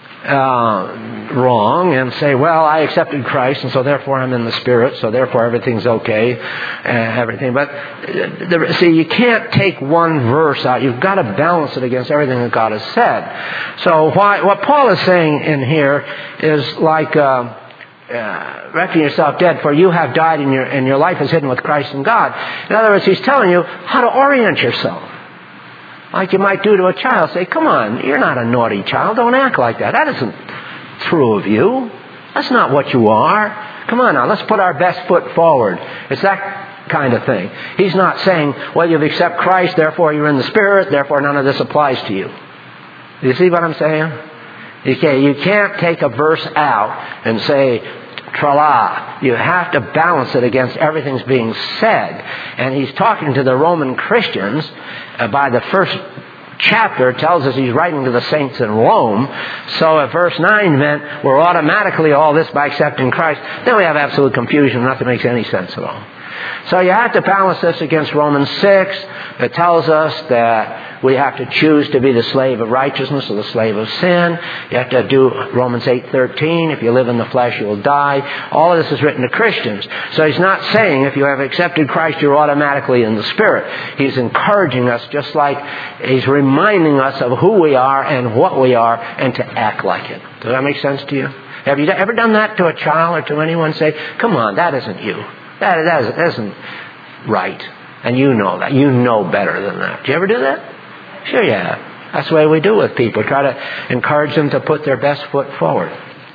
Uh, wrong and say, well, I accepted Christ and so therefore I'm in the Spirit, so therefore everything's okay and everything. But the, see, you can't take one verse out. You've got to balance it against everything that God has said. So why, what Paul is saying in here is like uh, uh, reckon yourself dead, for you have died and your, and your life is hidden with Christ in God. In other words, he's telling you how to orient yourself. Like you might do to a child. Say, come on, you're not a naughty child. Don't act like that. That isn't true of you. That's not what you are. Come on now, let's put our best foot forward. It's that kind of thing. He's not saying, well, you've accepted Christ, therefore you're in the Spirit, therefore none of this applies to you. Do you see what I'm saying? You can't, you can't take a verse out and say, tra-la. You have to balance it against everything's being said. And he's talking to the Roman Christians. Uh, by the first chapter tells us he's writing to the saints in Rome. So if verse nine meant we're automatically all this by accepting Christ, then we have absolute confusion. Nothing makes any sense at all. So you have to balance this against Romans six. It tells us that we have to choose to be the slave of righteousness or the slave of sin. You have to do Romans eight thirteen. If you live in the flesh, you will die. All of this is written to Christians. So he's not saying if you have accepted Christ, you're automatically in the Spirit. He's encouraging us, just like he's reminding us of who we are and what we are, and to act like it. Does that make sense to you? Have you ever done that to a child or to anyone? Say, come on, that isn't you. That, that, isn't, that isn't right. And you know that. You know better than that. Do you ever do that? Sure you have. That's the way we do with people. Try to encourage them to put their best foot forward.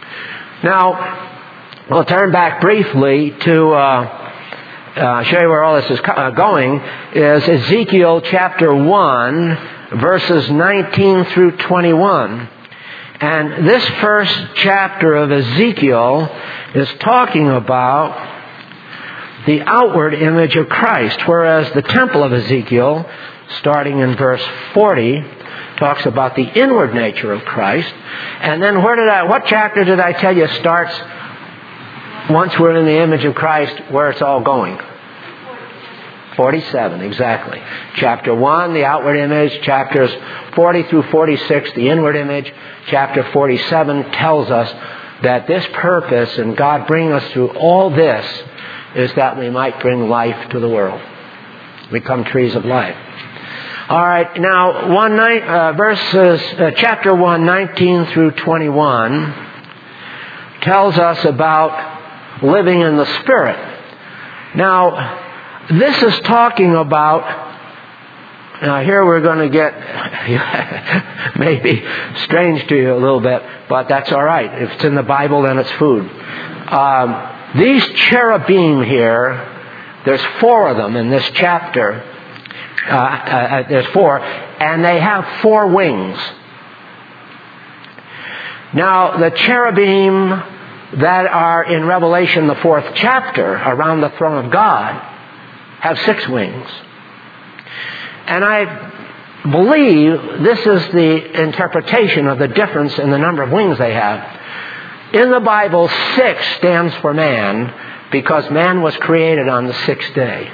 Now, we'll turn back briefly to uh, uh, show you where all this is uh, going. Is Ezekiel chapter one, verses nineteen through twenty-one. And this first chapter of Ezekiel is talking about the outward image of Christ, whereas the temple of Ezekiel, starting in verse forty, talks about the inward nature of Christ. And then where did I, what chapter did I tell you starts once we're in the image of Christ, where it's all going? forty-seven, exactly. Chapter one, the outward image. Chapters forty through forty-six, the inward image. Chapter forty-seven tells us that this purpose and God bringing us through all this is that we might bring life to the world. Become trees of life. All right, now one night, uh, verses uh, chapter one, nineteen through twenty-one, tells us about living in the Spirit. Now, this is talking about. Now, here we're going to get maybe strange to you a little bit, but that's all right. If it's in the Bible, then it's food. Um, These cherubim here, there's four of them in this chapter. Uh, uh, there's four, and they have four wings. Now, the cherubim that are in Revelation, the fourth chapter, around the throne of God, have six wings. And I believe this is the interpretation of the difference in the number of wings they have. In the Bible, six stands for man because man was created on the sixth day.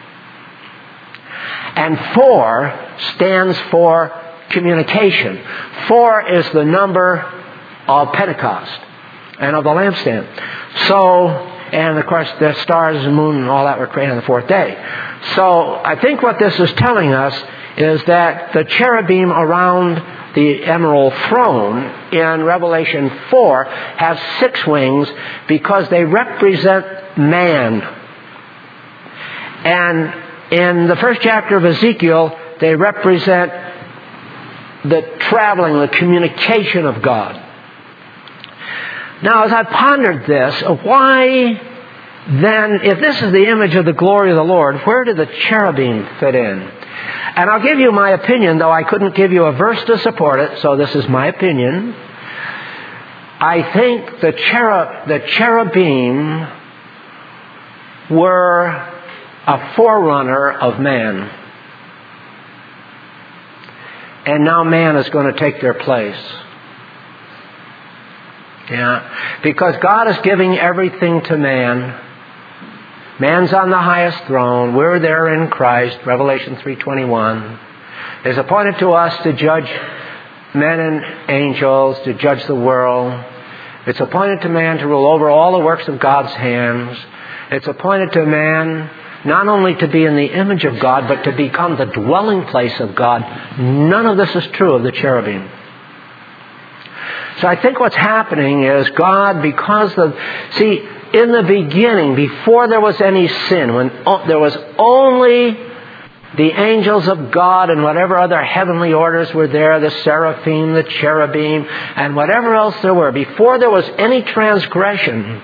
And four stands for communication. Four is the number of Pentecost and of the lampstand. So, and of course the stars and moon and all that were created on the fourth day. So I think what this is telling us is that the cherubim around the emerald throne in Revelation four have six wings because they represent man. And in the first chapter of Ezekiel, they represent the traveling, the communication of God. Now, as I pondered this, why then, if this is the image of the glory of the Lord, where do the cherubim fit in? And I'll give you my opinion, though I couldn't give you a verse to support it, so this is my opinion. I think the cherub, the cherubim were a forerunner of man. And now man is going to take their place. Yeah. Because God is giving everything to man. Man's on the highest throne. We're there in Christ. Revelation three twenty-one. It's appointed to us to judge men and angels, to judge the world. It's appointed to man to rule over all the works of God's hands. It's appointed to man not only to be in the image of God, but to become the dwelling place of God. None of this is true of the cherubim. So I think what's happening is God, because of, see, in the beginning, before there was any sin, when there was only the angels of God and whatever other heavenly orders were there, the seraphim, the cherubim, and whatever else there were, before there was any transgression,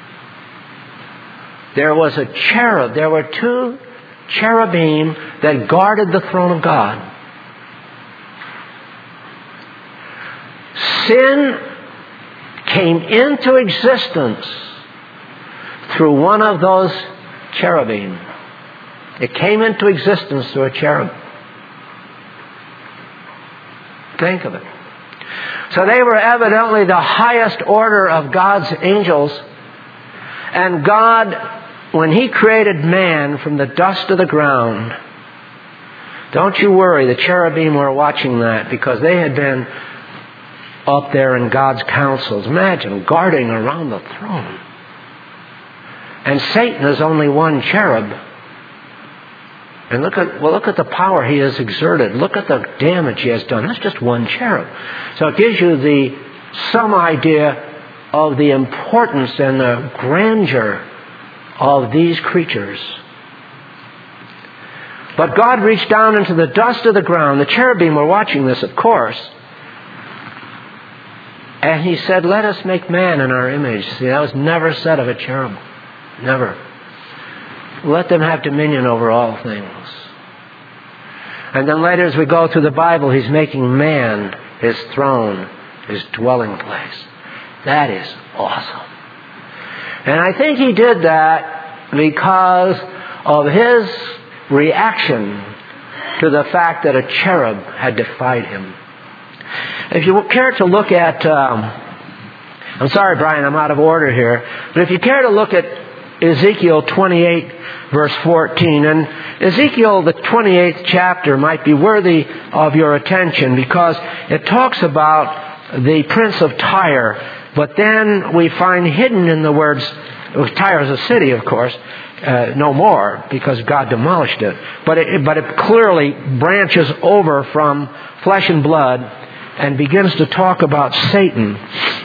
there was a cherub. There were two cherubim that guarded the throne of God. Sin came into existence through one of those cherubim. It came into existence through a cherub. Think of it. So they were evidently the highest order of God's angels. And God, when He created man from the dust of the ground, don't you worry, the cherubim were watching that because they had been up there in God's councils. Imagine guarding around the throne. And Satan is only one cherub. And look at, well, look at the power he has exerted. Look at the damage he has done. That's just one cherub. So it gives you the some idea of the importance and the grandeur of these creatures. But God reached down into the dust of the ground. The cherubim were watching this, of course. And He said, let us make man in our image. See, that was never said of a cherub. Never. Let them have dominion over all things. And then later as we go through the Bible, He's making man His throne, His dwelling place. That is awesome. And I think He did that because of His reaction to the fact that a cherub had defied Him. If you care to look at, um, I'm sorry, Brian, I'm out of order here, but if you care to look at Ezekiel twenty-eight, verse fourteen, and Ezekiel, the twenty-eighth chapter, might be worthy of your attention because it talks about the prince of Tyre, but then we find hidden in the words, Tyre is a city, of course, uh, no more because God demolished it, but it, but it clearly branches over from flesh and blood and begins to talk about Satan.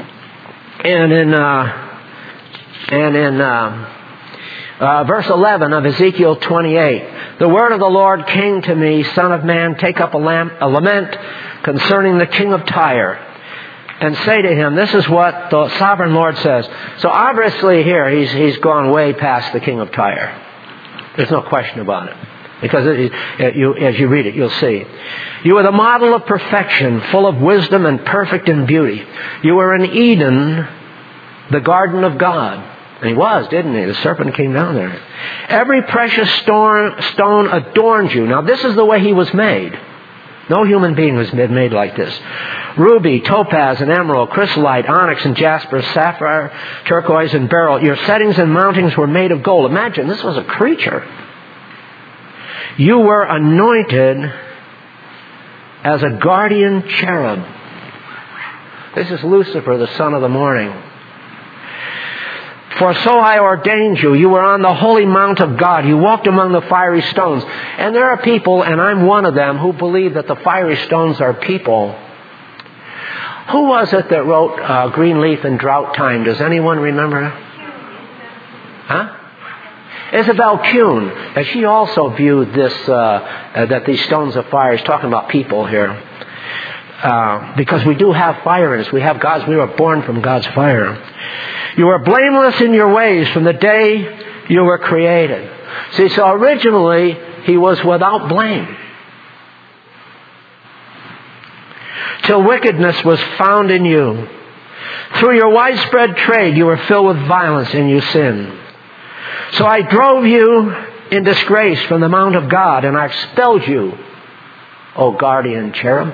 And in uh, and in uh, uh, verse eleven of Ezekiel twenty-eight, the word of the Lord came to me, Son of man, take up a, lam- a lament concerning the king of Tyre, and say to him, this is what the sovereign Lord says. So obviously here he's he's gone way past the king of Tyre. There's no question about it. Because it, it, you, as you read it, you'll see. You are the model of perfection, full of wisdom and perfect in beauty. You were in Eden, the garden of God. And He was, didn't He? The serpent came down there. Every precious stone, stone adorns you. Now this is the way He was made. No human being was made like this. Ruby, topaz, and emerald, chrysolite, onyx, and jasper, sapphire, turquoise, and beryl. Your settings and mountings were made of gold. Imagine, this was a creature. You were anointed as a guardian cherub. This is Lucifer, the son of the morning. For so I ordained you. You were on the holy mount of God. You walked among the fiery stones. And there are people, and I'm one of them, who believe that the fiery stones are people. Who was it that wrote uh, Green Leaf in Drought Time? Does anyone remember? Huh? Isabel Kuhn, uh, she also viewed this, uh, uh, that these stones of fire, he's talking about people here, uh, because we do have fire in us. We have God's, we were born from God's fire. You were blameless in your ways from the day you were created. See, so originally, he was without blame. Till wickedness was found in you. Through your widespread trade, you were filled with violence and you sinned. So I drove you in disgrace from the mount of God, and I expelled you, O guardian cherub.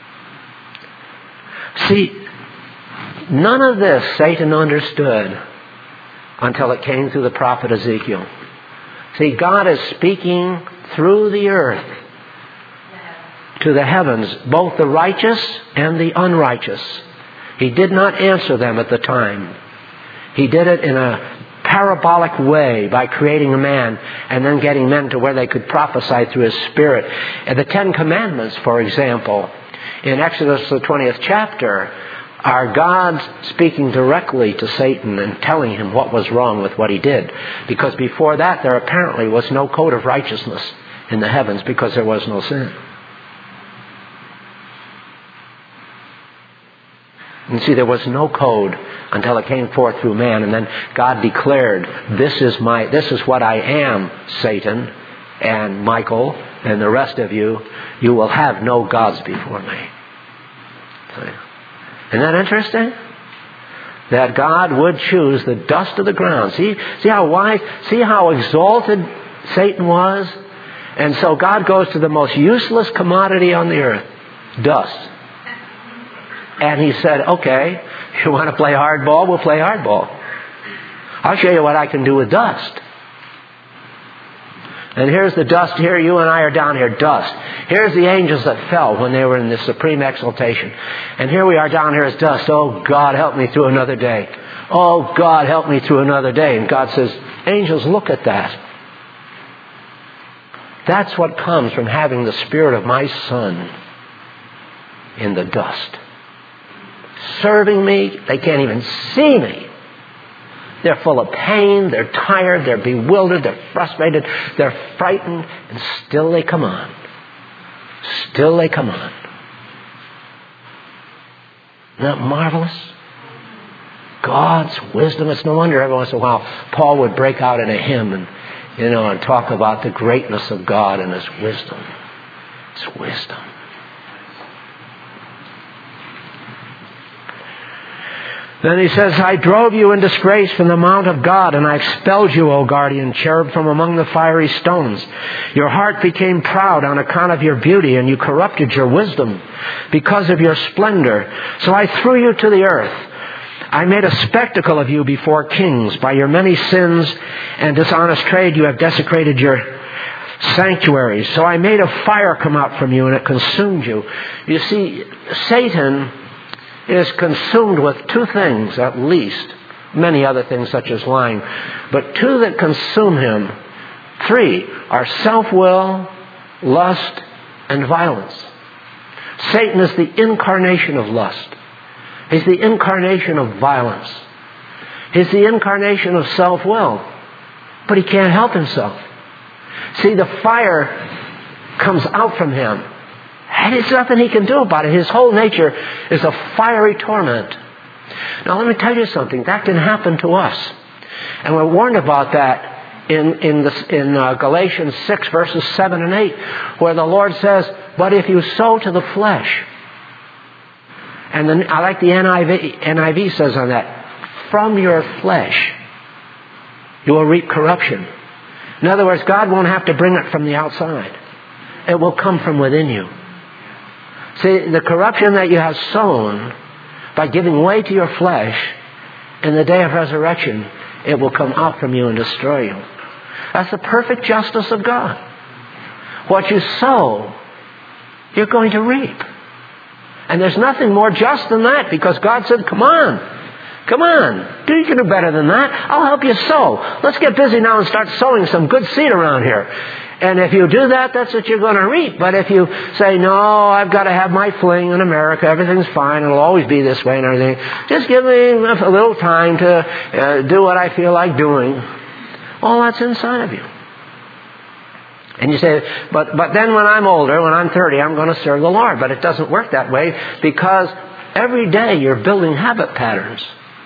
See, none of this Satan understood until it came through the prophet Ezekiel. See, God is speaking through the earth to the heavens, both the righteous and the unrighteous. He did not answer them at the time. He did it in a parabolic way by creating a man and then getting men to where they could prophesy through His Spirit. And the Ten Commandments, for example, in Exodus the twentieth chapter, are God speaking directly to Satan and telling him what was wrong with what he did. Because before that, there apparently was no code of righteousness in the heavens because there was no sin. And see, there was no code until it came forth through man, and then God declared, "This is my, this is what I am, Satan and Michael and the rest of you. You will have no gods before me." See? Isn't that interesting? That God would choose the dust of the ground. See, see how wise, see how exalted Satan was? And so God goes to the most useless commodity on the earth, dust. And He said, okay, you want to play hardball? We'll play hardball. I'll show you what I can do with dust. And here's the dust here. You and I are down here, dust. Here's the angels that fell when they were in this supreme exaltation. And here we are down here as dust. Oh, God, help me through another day. Oh, God, help me through another day. And God says, angels, look at that. That's what comes from having the Spirit of my Son in the dust. Serving me. They can't even see me. They're full of pain, they're tired, they're bewildered, they're frustrated, they're frightened, and still they come on. Still they come on. Isn't that marvelous? God's wisdom. It's no wonder every once in a while Paul would break out in a hymn and, you know, and talk about the greatness of God and His wisdom. It's wisdom. Then he says, I drove you in disgrace from the mount of God, and I expelled you, O guardian cherub, from among the fiery stones. Your heart became proud on account of your beauty, and you corrupted your wisdom because of your splendor. So I threw you to the earth. I made a spectacle of you before kings. By your many sins and dishonest trade, you have desecrated your sanctuaries. So I made a fire come out from you, and it consumed you. You see, Satan is consumed with two things at least, many other things such as lying, but two that consume him, three, are self-will, lust, and violence. Satan is the incarnation of lust. He's the incarnation of violence. He's the incarnation of self-will, but he can't help himself. See, the fire comes out from him. And there's nothing he can do about it. His whole nature is a fiery torment. Now let me tell you something. That can happen to us. And we're warned about that in, in, the, in uh, Galatians six verses seven and eight, where the Lord says, but if you sow to the flesh, and then I like the N I V, N I V says on that, from your flesh you will reap corruption. In other words, God won't have to bring it from the outside. It will come from within you. See, the corruption that you have sown by giving way to your flesh, in the day of resurrection, it will come out from you and destroy you. That's the perfect justice of God. What you sow, you're going to reap. And there's nothing more just than that, because God said, come on, come on, you can do better than that. I'll help you sow. Let's get busy now and start sowing some good seed around here. And if you do that, that's what you're going to reap. But if you say, no, I've got to have my fling in America, everything's fine, it'll always be this way and everything, just give me a little time to uh, do what I feel like doing. All that's inside of you. And you say, but, but then when I'm older, when I'm thirty, I'm going to serve the Lord. But it doesn't work that way, because every day you're building habit patterns.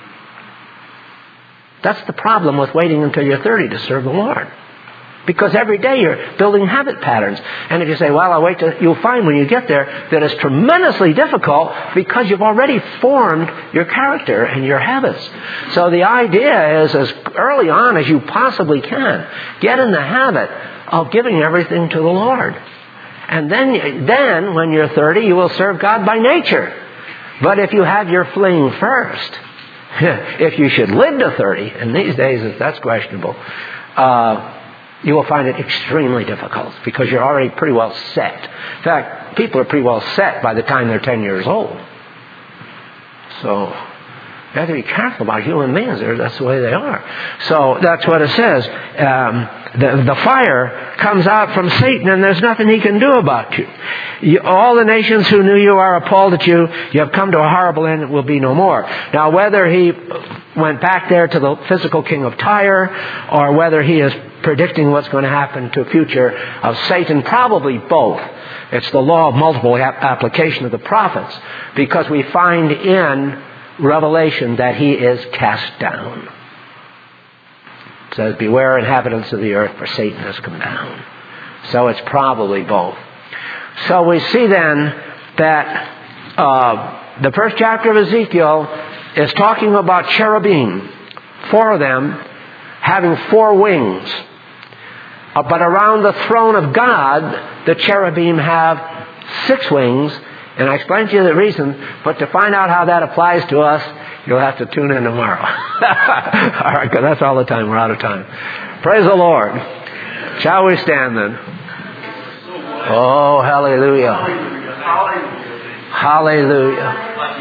That's the problem with waiting until you're thirty to serve the Lord. Because every day you're building habit patterns. And if you say, well, I'll wait till... You'll find when you get there that it's tremendously difficult, because you've already formed your character and your habits. So the idea is, as early on as you possibly can, get in the habit of giving everything to the Lord. And then, then when you're thirty, you will serve God by nature. But if you have your fling first, if you should live to thirty, and these days that's questionable, uh, you will find it extremely difficult, because you're already pretty well set. In fact, people are pretty well set by the time they're ten years old. So you have to be careful about human beings. That's the way they are. So that's what it says. Um, the, the fire comes out from Satan, and there's nothing he can do about you. you. All the nations who knew you are appalled at you. You have come to a horrible end. It will be no more. Now, whether he went back there to the physical king of Tyre, or whether he is predicting what's going to happen to the future of Satan, probably both. It's the law of multiple application of the prophets, because we find in Revelation that he is cast down. It says, beware inhabitants of the earth, for Satan has come down. So it's probably both. So we see then that uh, the first chapter of Ezekiel is talking about cherubim, four of them having four wings. Uh, but around the throne of God, the cherubim have six wings. And I explained to you the reason, but to find out how that applies to us, you'll have to tune in tomorrow. All right, because that's all the time. We're out of time. Praise the Lord. Shall we stand then? Oh, hallelujah. Hallelujah.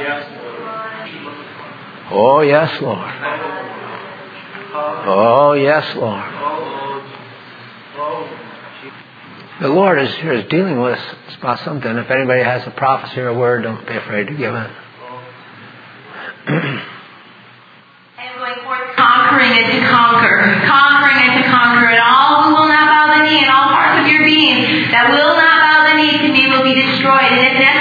Oh, yes, Lord. Oh, yes, Lord. The Lord is here is dealing with us about something. If anybody has a prophecy or a word, don't be afraid to give it. I am going forth conquering and to conquer, conquering and to conquer, and all who will not bow the knee, and all parts of your being that will not bow the knee to me will be destroyed. And if